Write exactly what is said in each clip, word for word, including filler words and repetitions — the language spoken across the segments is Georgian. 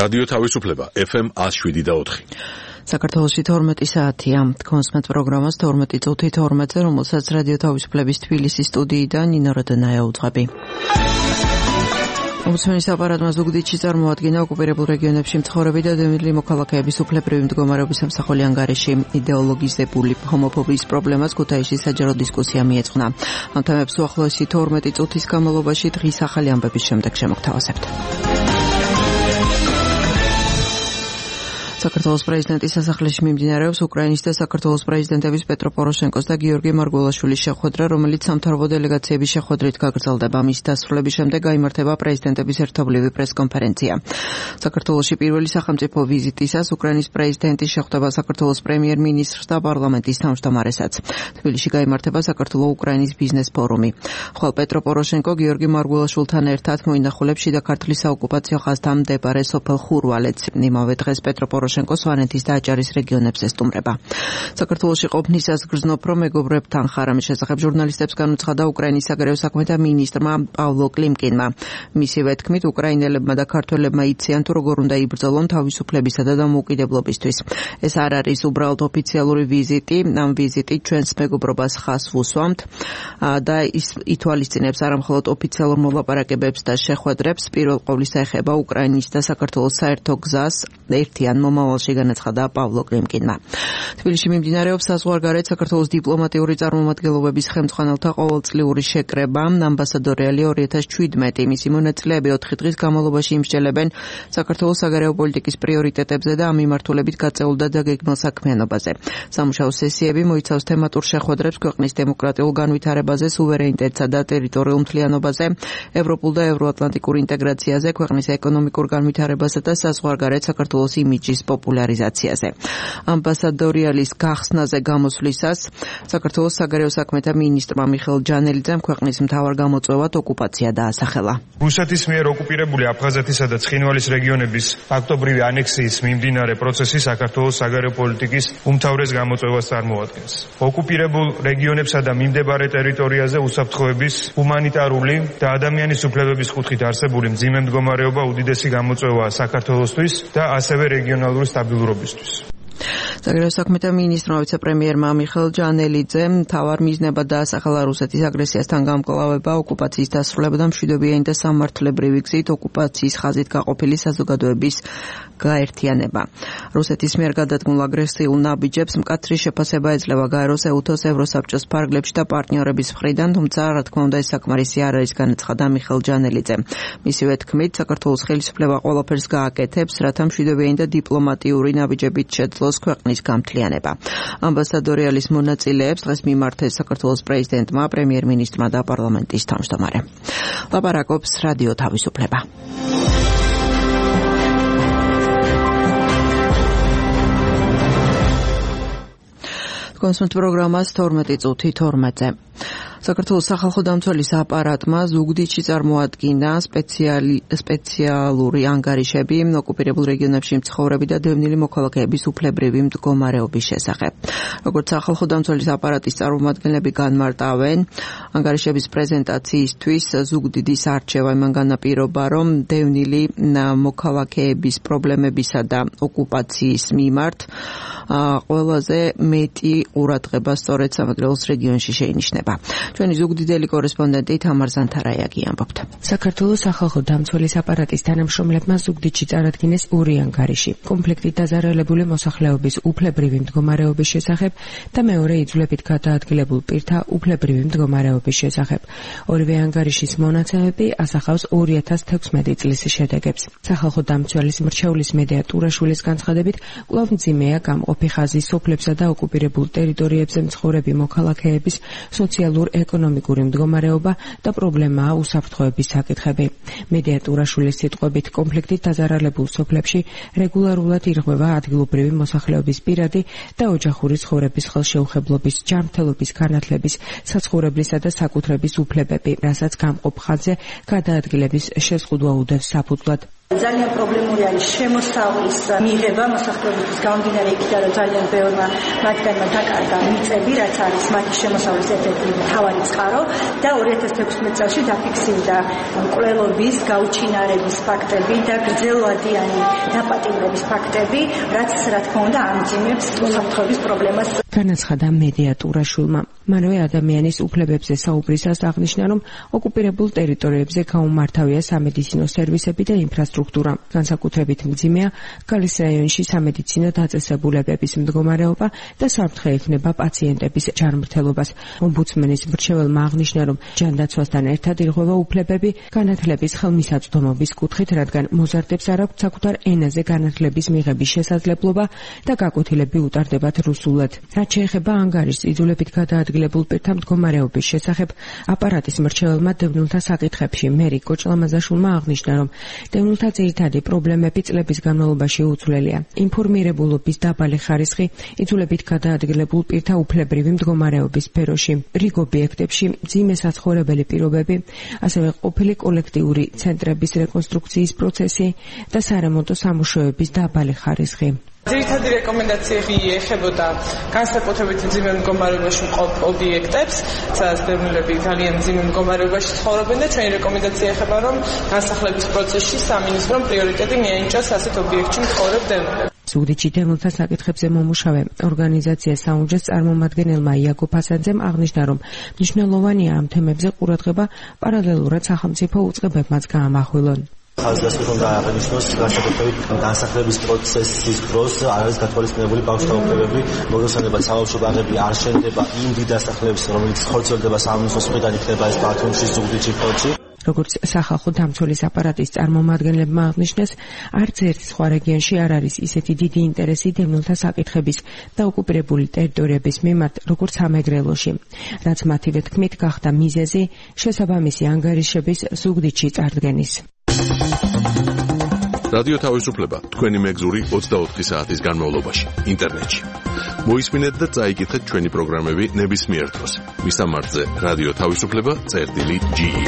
რადიო თავისუფლება ეფ ემ one oh seven და four. საქართველოში თორმეტი საათია. კონსმეთ პროგრამას თორმეტი წუთი თორმეტზე, რომელსაც რადიო თავისუფლების თბილისის სტუდიიდან ნინო როდონაია უძღვები. ომბუდსმენის აპარატმა ზუგდიდში წარმოადგინა ოკუპირებულ რეგიონებში მცხოვრები და დევნილი მოქალაქეების უფლებრივი მდგომარეობის სამსახური ანგარიში. იდეოლოგიზებული ჰომოფობიის პრობლემას ქუთაისში საჯარო დისკუსია მიეძღვნა. ამ თემებს უახლოესი თორმეტი წუთის განმავლობაში დღის ახალი ამბების შემდეგ შემოგთავაზებთ. საქართველოს პრეზიდენტის სასახლეში მიმდინარეობს უკრაინის და საქართველოს პრეზიდენტების პეტრო პოროშენკოს და გიორგი მარგველაშვილის შეხვედრა, რომელიც სამთავრობო დელეგაციების შეხვედრით გაგრძელდება. მის დასრულების შემდეგ გაიმართება პრეზიდენტების ერთობლივი პრესკონფერენცია. საქართველოში პირველი სახელმწიფო ვიზიტისას უკრაინის პრეზიდენტი შეხვდება საქართველოს პრემიერ-მინისტრს და პარლამენტის თავმჯდომარესაც. თბილისში გაიმართება საქართველო-უკრაინის ბიზნეს ფორუმი. ხოლო პეტრო პოროშენკო გიორგი მარგველაშვილთან ერთად მოინახულებს შიდა ქართლის საოკუპაციო ხაზთან მდებარე სოფელ ხურვალეთს. იმავე დღეს პეტრო პოროშენკო სვანეთის და აჭარის რეგიონებს ესტუმრება. საქართველოში ყოფნისას გრძნობ, რომ მეგობრებთან ხარ. ამის შესახებ ჟურნალისტებს განუცხადა უკრაინის საგარეო საქმეთა მინისტრმა პავლო კლიმკინმა. მისივე თქმით, უკრაინელებმა და ქართველებმა იციან, თუ როგორ უნდა იბრძოლონ თავისუფლებისა და დამოუკიდებლობისთვის. ეს არ არის უბრალოდ ოფიციალური ვიზიტი. ამ ვიზიტით ჩვენს მეგობრობას ხაზს ვუსვამთ და ის ითვალისწინებს არამხოლოდ ოფიციალურ მოლაპარაკებებს და შეხვედრებს, პირველ ყოვლისა ეხება უკრაინის და საქართველოს საერთო გზას ერთიან მომავალში, განაცხადა პავლო კლიმკინმა. თბილისში მიმდინარეობს საზღვარგარეთ საქართველოს დიპლომატიური წარმომადგენლობების ხელმძღვანელთა ყოველწლიური შეკრება. ამბასადორიალი ორი ათას შვიდმეტი. მისი მონაწილეები ოთხი დღის განმავლობაში იმსჯელებენ საქართველოს საგარეო პოლიტიკის პრიორიტეტებზე და ამ მიმართულებით გაწეულ და დაგეგმილ საქმიანობაზე. სამუშაო სესიები მოიცავს თემატურ შეხვედრებს ქვეყნის დემოკრატიულ განვითარებაზე, სუვერენიტეტსა და ტერიტორიულ მთლიანობაზე, ევროპულ და ევროატლანტიკურ ინტეგრაციაზე, ქვეყნის ეკონომიკურ განვითარებასა და საზღვარგარეთ საქართველოს იმიჯის პოპულარიზაციაზე. ამბასადორიალის გახსნაზე გამოსვლისას საქართველოს საგარეო საქმეთა მინისტრმა მიხეილ ჯანელიძემ ქვეყნის მთავარ გამოწვევად ოკუპაცია დაასახელა. რუსეთის მიერ ოკუპირებული აფხაზეთისა და ცხინვალის რეგიონების ფაქტობრივი ანექსიის მიმდინარე პროცესი საქართველოს საგარეო პოლიტიკის უმთავრეს გამოწვევას წარმოადგენს. ოკუპირებულ რეგიონებსა და მიმდებარე ტერიტორიაზე უსაფრთხოების, ჰუმანიტარული და ადამიანის უფლებების კუთხით არსებული მძიმე მდგომარეობა უდიდესი გამოწვევაა საქართველოსთვის და ასევე რეგიონალური სტაბილურობისთვის. საგარეო საქმეთა მინისტრმა ვიცე-პრემიერმა მიხეილ ჯანელიძემ მთავარ მიზნებად დაასახელა რუსეთის აგრესიასთან გამკლავება, ოკუპაციის დასრულება და მშვიდობიანი და სამართლებრივი გზით ოკუპაციის ხაზით გაყოფილი საზოგადოების გაერთიანება. რუსეთის მიერ გადადგმულ აგრესიულ ნაბიჯებს მკაცრი შეფასება ეძლევა გაეროს, ეუთოს, ევროსაბჭოს ფარგლებში და პარტნიორების მხრიდან, თუმცა რა თქმა უნდა ეს საკმარისი არ არის, განაცხადა მიხეილ ჯანელიძემ. მისივე თქმით, საქართველოს ხელისუფლება ყველაფერს გააკეთებს, რათა მშვიდობიანი და დიპლომატიური ნაბიჯებით შეძლოს ქვეყნის გამთლიანება. ამბასადორიალის მონაწილეებს დღეს მიმართეს საქართველოს პრეზიდენტმა, პრემიერ-მინისტრმა და პარლამენტის თავმჯდომარემ. ლაპარაკობს რადიო თავისუფლება. კონსმეთ პროგრამას თორმეტი წუთი თორმეტზე. საქართველოს სახალხო დამცველის აპარატმა ზუგდიდში წარმოადგინა სპეციალი სპეციალური ანგარიშები ოკუპირებულ რეგიონებში მცხოვრები და დევნილი მოქალაქეების უფლებრივი მდგომარეობის შესახებ. როგორც სახალხო დამცველის აპარატის წარმომადგენლები განმარტავენ, ანგარიშების პრეზენტაციისთვის ზუგდიდის არჩევა იმან განაპირობა, რომ დევნილი მოქალაქეების პრობლემებისა და ოკუპაციის მიმართ ყველაზე მეტი ყურადღება სწორედ სამეგრელოს რეგიონში შეინიშნება. ჩვენი ზუგდიდელი კორესპონდენტი თამარ ზანთარაიაგი ამბობთ. საქართველოს სახალხო დამცველის აპარატის თანამშრომლებმა ზუგდიდში წარადგინეს ორი ანგარიში. კონფლიქტით დაზარალებული მოსახლეობის უფლებრივი მდგომარეობის შესახებ და მეორე იძლებით გადაადგილებულ პირთა უფლებრივი მდგომარეობის შესახებ. ორივე ანგარიშის მონაცემები ასახავს ორი ათას თექვსმეტი წლის შედეგებს. სახალხო დამცველის მრჩევლის მედია ტურაშვილის განცხადებით, კვლავ მძიმეა გამყოფი ხაზი სოფლებსა და ოკუპირებულ ტერიტორიებზე მცხოვრები მოქალაქეების სოციალურ-ეკონომიკური მდგომარეობა და პრობლემაა უსაფრთხოების საკითხები. მედია ტურაშვილის სიტყვებით, კონფლიქტით დაზარალებულ სოფლებში რეგულარულად ირღვევა ადგილობრივი მოსახლეობის პირადი და ოჯახური ცხოვრების ხელშეუხებლობის, ჯანმრთელობის განათლების, საცხოვრებლისა და საკუთრების უფლებები, რასაც გამყოფ ხაზზე გადაადგილების შეზღუდვა უდევს საფუძვლად. ძალიან პრობლემური არის შემოსავლის მიღება მოსახლეობის გამომდინარე იქიდან, რომ ძალიან ბევრმა მათგანმა დაკარგა მიწები, რაც არის მათი შემოსავლის ერთ-ერთი მთავარი წყარო და ორი ათას თექვსმეტ წელს დაფიქსირდა მკვლელობის, გაუჩინარების ფაქტები და გრძელვადიანი დაპატიმრების ფაქტები, რაც რა თქმა უნდა ამძიმებს უსაფრთხოების პრობლემას. განაცხადა მედია ტურაშვილმა. მანვე ადამიანის უფლებებზე საუბრისას აღნიშნა, რომ ოკუპირებულ ტერიტორიებზე გაუმართავია სამედიცინო სერვისები და ინფრასტრუქტურა. განსაკუთრებით მძიმეა გალის რაიონში სამედიცინო დაწესებულებების მდგომარეობა და საფრთხე ექნება პაციენტების ჯანმრთელობას. ომბუდსმენის მრჩეველმა აღნიშნა, რომ ჯანდაცვასთან ერთად ირღვევა უფლებები განათლების ხელმისაწვდომობის კუთხით, რადგან მოზარდებს არ აქვთ საკუთარ ენაზე განათლების მიღების შესაძლებლობა და გაკვეთილები უტარდებათ რუსულად. რაც შეეხება ანგარიშს იძულებით გადაადგილებულ პირთა მდგომარეობის შესახებ, აპარატის მრჩეველმა დევნილთა საკითხებში მერი კოჭლამაზაშვილმა აღნიშნა, რომ დევნილთა ძირითადი პრობლემები წლების განმავლობაში უცვლელია. ინფორმირებულობის დაბალი ხარისხი, იძულებით გადაადგილებულ პირთა უფლებრივი მდგომარეობის სფეროში, რიგ ობიექტებში მძიმე საცხოვრებელი პირობები, ასევე ყოფილი კოლექტიური ცენტრების რეკონსტრუქციის პროცესი და სარემონტო სამუშაოების დაბალი ხარისხი. ძირითადი რეკომენდაციები ეხებოდა განსაკუთრებით მძიმე მდგომარეობაში მყოფ ობიექტებს, სადაც დევნილები ძალიან მძიმე მდგომარეობაში ცხოვრობენ და ჩვენი რეკომენდაცია ეხება, რომ განსახლების პროცესში სამინისტრომ პრიორიტეტი მიენიჭოს ასეთ ობიექტში მცხოვრებ დევნილებს. ზუგდიდში დევნილთა საკითხებზე მომუშავე ორგანიზაცია საუნჯეს წარმომადგენელმა იაგო ფასანძემ აღნიშნა, რომ მნიშვნელოვანია ამ თემებზე ყურადღება პარალელურად სახელმწიფო უწყებებმაც გაამახვილონ. ხაზგასმით უნდა აღნიშნოს განსაკუთრებით განსახლების პროცესის დროს არ არის გათვალისწინებული ბავშვთა უფლებები, მოგესალმებათ საბავშვო ბაღები არ შენდება იმ დიდ დასახლებებს, რომელიც ხორციელდება სამინისტროს მხრიდან, იქნება ეს ბათუმში, ზუგდიდში, ფოთში. როგორც სახალხო დამცველის აპარატის წარმომადგენლებმა აღნიშნეს, არც ერთ სხვა რეგიონში არ არის ისეთი დიდი ინტერესი დევნილთა საკითხების და ოკუპირებული ტერიტორიების მიმართ, როგორც სამეგრელოში, რაც მათივე თქმით გახდა მიზეზი შესაბამისი ანგარიშების ზუგდიდში წარდგენის. რადიო თავისუფლება თქვენი მეგზური ოცდაოთხი საათის განმავლობაში ინტერნეტში. მოისმინეთ და წაიკითხეთ ჩვენი პროგრამები ნებისმიერ დროს. მისამართზე რადიო თავისუფლება წერტილი ჯი ი.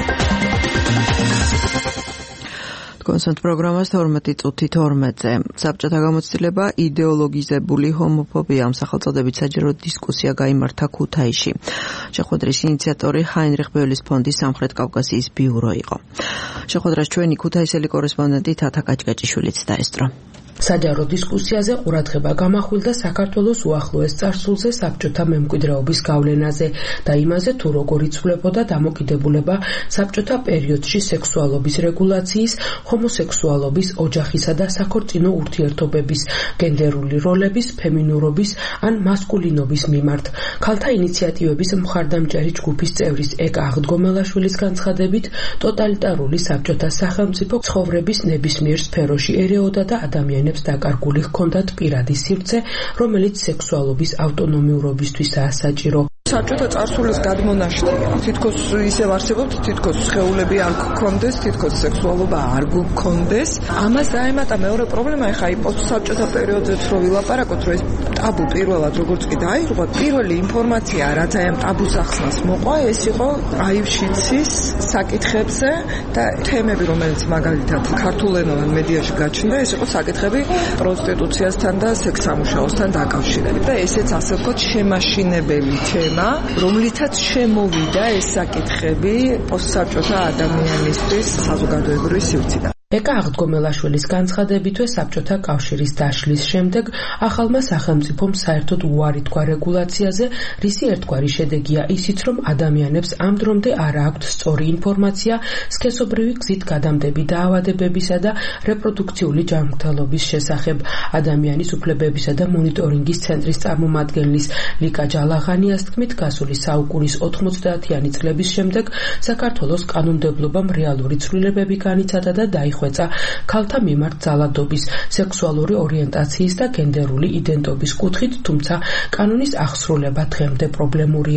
კონსერტ პროგრამას თორმეტი წუთი თორმეტზე. საბჭოთა გამოცდილება იდეოლოგიზებული ჰომოფობია ამ სახელწოდებით საჯარო დისკუსია გაიმართა ქუთაისში. შეხვედრის ინიციატორი ჰაინრიხ ბევლის ფონდის სამხრეთ კავკასიის ბიურო იყო. შეხვედრას ჩვენი ქუთაისელი კორესპონდენტი თათა კაჭკაჭიშვილიც დაესწრო. საჯარო დისკუსიაზე ყურადღება გამახვილდა საქართველოს უახლოეს წარსულზე საბჭოთა მემკვიდრეობის გავლენაზე და იმაზე, თუ როგორ იცვლებოდა დამოკიდებულება საბჭოთა პერიოდში სექსუალობის რეგულაციის, ჰომოსექსუალობის, ოჯახისა და საქორწინო ურთიერთობების, გენდერული როლების, ფემინურობის ან მასკულინობის მიმართ. ქალთა ინიციატივების მხარდამჭერი ჯგუფის წევრის ეკა აღდგომელაშვილის განცხადებით, ტოტალიტარული საბჭოთა სახელმწიფო ცხოვრების ნებისმიერ სფეროში ერეოდა და ადამიანებს დაკარგული ჰქონდათ პირადი სივრცე, რომელიც სექსუალობის ავტონომიურობისთვისაა საჭირო. საბჭოთა წარსულის გადმონაშთია. თითქოს ისევ არსებობთ, თითქოს სხეულები არ გქონდეს, თითქოს სექსუალობა არ გქონდეს. ამას დაემატა მეორე პრობლემა, ეხა აი პოსტსაბჭოთა პერიოდზეც რო ვილაპარაკოთ, რომ ეს ტაბუ პირველად როგორც კი დაირღვა, პირველი ინფორმაცია, რაც აი ამ ტაბუს ახსნას მოყვა, ეს იყო აივშიცის საკითხებზე და თემები, რომელიც მაგალითად ქართულენოვან მედიაში გაჩნდა, ეს იყო საკითხები პროსტიტუციასთან და სექსსამუშაოსთან დაკავშირებით. და ესეც ასე ვთქვათ, შემაშინებელი თემა, რომლითაც შემოვიდა ეს საკითხები პოსტსაბჭოთა ადამიანისთვის საზოგადოებრივი სივრციდან. ეკა აღდგომელაშვილის განცხადებითვე საბჭოთა კავშირის დაშლის შემდეგ ახალმა სახელმწიფომ საერთოდ უარი თქვა რეგულაციაზე, რისი ერთგვარი შედეგია ისიც, რომ ადამიანებს ამ დრომდე არ აქვთ სწორი ინფორმაცია სქესობრივი გზით გადამდები დაავადებებისა და რეპროდუქციული ჯანმრთელობის შესახებ. ადამიანის უფლებებისა და მონიტორინგის ცენტრის წარმომადგენლის ლიკა ჯალაღანიას თქმით, გასული საუკუნის ოთხმოცდაათიანი წლების შემდეგ საქართველოს კანონმდებლობამ რეალური ცვლილებები განიცადა და დაიხვეწა ქალთა მიმართ ძალადობის, სექსუალური ორიენტაციის და გენდერული იდენტობის კუთხით, თუმცა კანონის აღსრულება დღემდე პრობლემურია.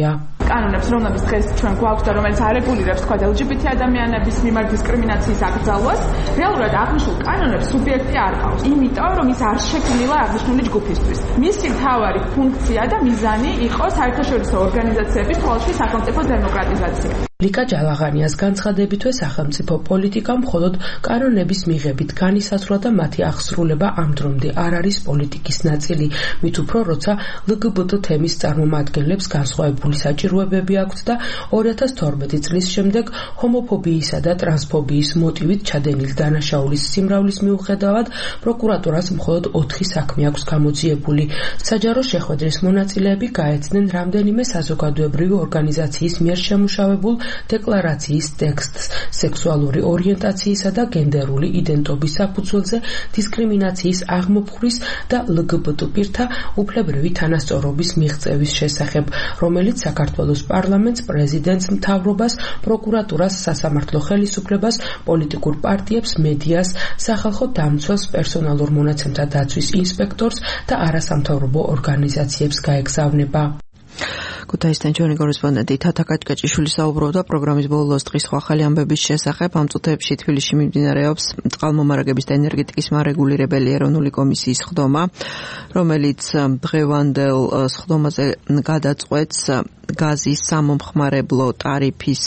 კანონებს, რომლებიც დღეს ჩვენ გვაქვს და რომელიც არეგულირებს თქვა ელ ჯი ბი თი ადამიანების მიმართ დისკრიმინაციის აკრძალვას, რეალურად აღნიშნულ კანონებს სუბიექტი არ ყავს. იმიტომ რომ ის არ შექმნილა აღნიშნული ჯგუფისთვის. მისი მთავარი ფუნქცია და მიზანი იყო საერთაშორისო ორგანიზაციების თვალში სახელმწიფო დემოკრატიზაცია. ლიკა ჯალაღანიას განცხადებითვე სახელმწიფო პოლიტიკა მხოლოდ კანონების მიღებით განისაზღვრა და მათი აღსრულება ამ დრომდე არ არის პოლიტიკის ნაწილი, მით უფრო როცა ელ გი ბი ტი თემის წარმომადგენლებს განსხვავებული საჭიროებები აქვთ და ორი ათას თორმეტი წლის შემდეგ ჰომოფობიისა და ტრანსფობიის მოტივით ჩადენილი დანაშაულის სიმრავლის მიუხედავად პროკურატურას მხოლოდ ოთხი საქმე აქვს გამოძიებული. საჯარო შეხვედრის მონაწილეები გაეცნენ რამდენიმე საზოგადოებრივი ორგანიზაციის მიერ შემუშავებულ დეკლარაციის ტექსტს სექსუალური ორიენტაციისა და გენდერული იდენტობის საფუძველზე დისკრიმინაციის აღმოფხვრის და ელ გი ბი ტი პირთა უფლებრივი თანასწორობის მიღწევის შესახებ, რომელიც საქართველოს პარლამენტს, პრეზიდენტს, მთავრობას, პროკურატურას, სასამართლო ხელისუფლებას, პოლიტიკურ პარტიებს, მედიას, სახალხო დამცველს, პერსონალურ მონაცემთა დაცვის ინსპექტორს და არასამთავრობო ორგანიზაციებს გაეგზავნება. ქუთაისთან ჩვენი კორესპონდენტი თათა კაჭკაჭიშვილი საუბრობდა პროგრამის ბოლოს დღის ახალი ამბების შესახებ. ამ წუთებში თბილისში მიმდინარეობს წყალმომარაგების და ენერგეტიკის მარეგულირებელი ეროვნული კომისიის სხდომა, რომელიც დღევანდელ სხდომაზე გადაწყვეტს გაზის სამომხმარებლო ტარიფის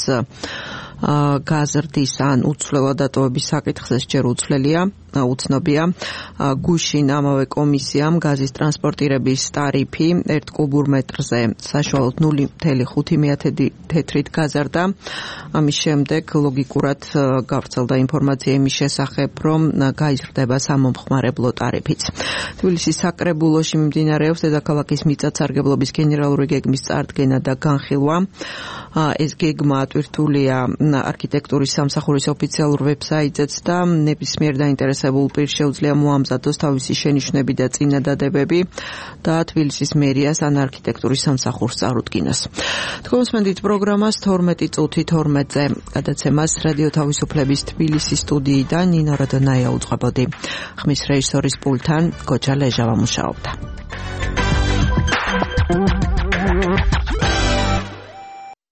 გაზრდის ან უცვლელად დატოვების საკითხზე. ჯერ უცვლელია, უცნობია. გუშინ ამავე კომისიამ გაზის ტრანსპორტირების ტარიფი ერთ კუბურ მეტრზე საშუალოდ ნული ფاصლე ხუთი თეთრით გაზარდა. ამის შემდეგ ლოგიკურად გავრცელდა ინფორმაცია იმის შესახებ, რომ გაიზრდება სამომხმარებლო ტარიფიც. თბილისის საკრებულოში მიმდინარეობს დედაქალაქის მიწათსარგებლობის გენერალური გეგმის წარდგენა და განხილვა. ეს გეგმა ატვირთულია არქიტექტურის სამსახურის ოფიციალურ ვებსაიტზეც და ნებისმიერ დაინტერესებულ პირს შეუძლია მოამზადოს თავისი შენიშვნები და წინადადებები და თბილისის მერიას ან არქიტექტურის სამსახურს წარუდგინოს. თქვენსმენდით პროგრამას თორმეტი წუთი თორმეტზე გადაცემას რადიო თავისუფლების თბილისის სტუდიიდან ნინო როდონაია უძღვებოდი. ხმის რეჟისორის პულტთან გოჯა ლეჟავა მუშაობდა.